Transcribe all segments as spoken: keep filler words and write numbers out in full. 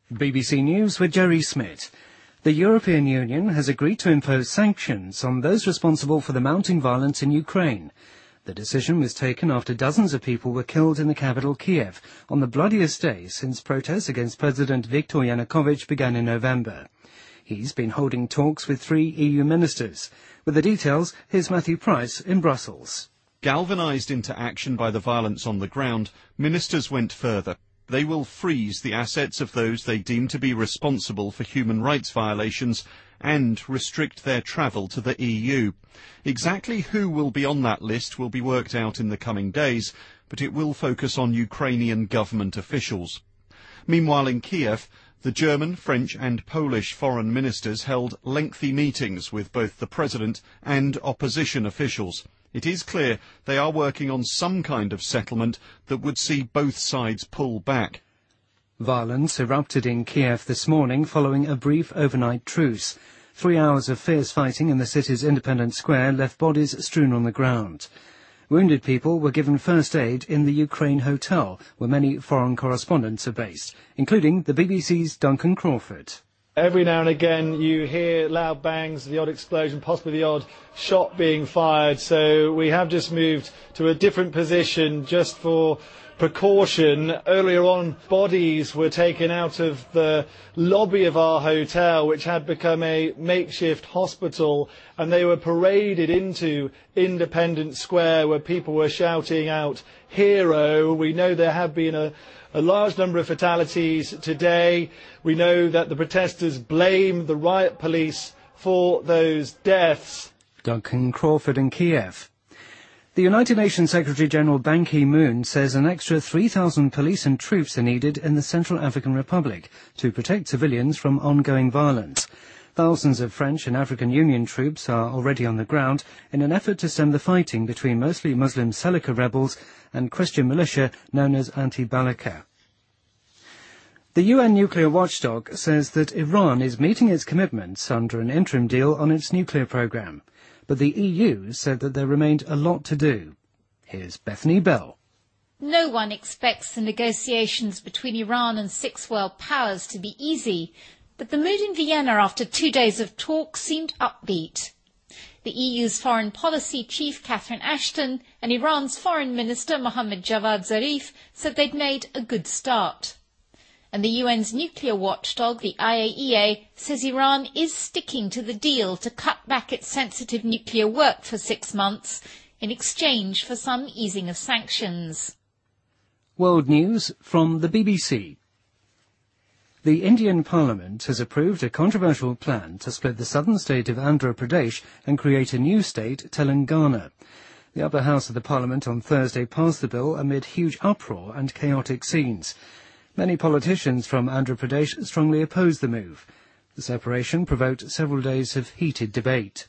B B C News with Jerry Smith. The European Union has agreed to impose sanctions on those responsible for the mounting violence in Ukraine. The decision was taken after dozens of people were killed in the capital Kiev on the bloodiest day since protests against President Viktor Yanukovych began in November. He's been holding talks with three E U ministers. With the details, here's Matthew Price in Brussels. Galvanised into action by the violence on the ground, ministers went further. They will freeze the assets of those they deem to be responsible for human rights violations and restrict their travel to the E U. Exactly who will be on that list will be worked out in the coming days, but it will focus on Ukrainian government officials. Meanwhile in Kiev, the German, French and Polish foreign ministers held lengthy meetings with both the president and opposition officials. It is clear they are working on some kind of settlement that would see both sides pull back. Violence erupted in Kiev this morning following a brief overnight truce. Three hours of fierce fighting in the city's Independence Square left bodies strewn on the ground. Wounded people were given first aid in the Ukraine Hotel, where many foreign correspondents are based, including the B B C's Duncan Crawford. Every now and again you hear loud bangs, the odd explosion, possibly the odd shot being fired, so we have just moved to a different position just for precaution. Earlier on, bodies were taken out of the lobby of our hotel, which had become a makeshift hospital, and they were paraded into Independence Square where people were shouting out, "Hero." We know there have been a A large number of fatalities today. We know that the protesters blame the riot police for those deaths. Duncan Crawford in Kiev. The United Nations Secretary-General Ban Ki-moon says an extra three thousand police and troops are needed in the Central African Republic to protect civilians from ongoing violence. Thousands of French and African Union troops are already on the ground in an effort to stem the fighting between mostly Muslim Seleka rebels and Christian militia known as Anti-Balaka. The U N nuclear watchdog says that Iran is meeting its commitments under an interim deal on its nuclear program, but the E U said that there remained a lot to do. Here's Bethany Bell. No one expects the negotiations between Iran and six world powers to be easy, but the mood in Vienna after two days of talk seemed upbeat. The E U's foreign policy chief, Catherine Ashton, and Iran's foreign minister, Mohammad Javad Zarif, said they'd made a good start. And the U N's nuclear watchdog, the I A E A, says Iran is sticking to the deal to cut back its sensitive nuclear work for six months in exchange for some easing of sanctions. World News from the B B C. The Indian Parliament has approved a controversial plan to split the southern state of Andhra Pradesh and create a new state, Telangana. The upper house of the Parliament on Thursday passed the bill amid huge uproar and chaotic scenes. Many politicians from Andhra Pradesh strongly oppose the move. The separation provoked several days of heated debate.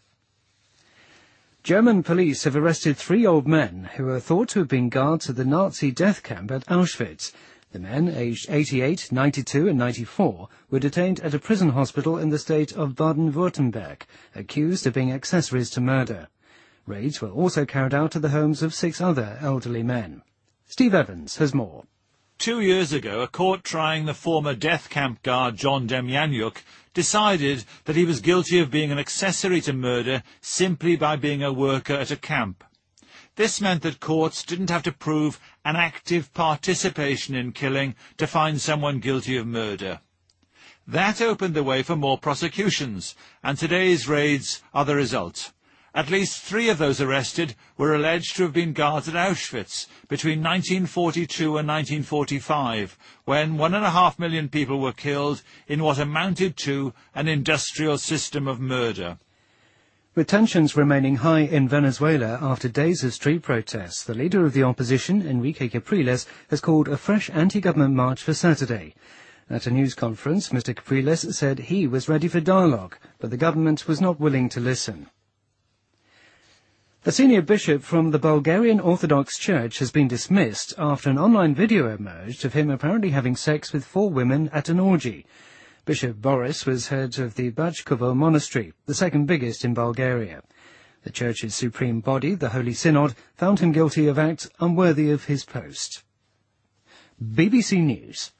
German police have arrested three old men who are thought to have been guards at the Nazi death camp at Auschwitz. The men, aged eighty-eight, ninety-two and ninety-four, were detained at a prison hospital in the state of Baden-Württemberg, accused of being accessories to murder. Raids were also carried out at the homes of six other elderly men. Steve Evans has more. Two years ago, a court trying the former death camp guard John Demjanjuk decided that he was guilty of being an accessory to murder simply by being a worker at a camp. This meant that courts didn't have to prove an active participation in killing to find someone guilty of murder. That opened the way for more prosecutions, and today's raids are the result. At least three of those arrested were alleged to have been guards at Auschwitz between nineteen forty-two and nineteen forty-five, when one and a half million people were killed in what amounted to an industrial system of murder. With tensions remaining high in Venezuela after days of street protests, the leader of the opposition, Enrique Capriles, has called a fresh anti-government march for Saturday. At a news conference, Mister Capriles said he was ready for dialogue, but the government was not willing to listen. A senior bishop from the Bulgarian Orthodox Church has been dismissed after an online video emerged of him apparently having sex with four women at an orgy. Bishop Boris was head of the Bachkovo Monastery, the second biggest in Bulgaria. The Church's supreme body, the Holy Synod, found him guilty of acts unworthy of his post. B B C News.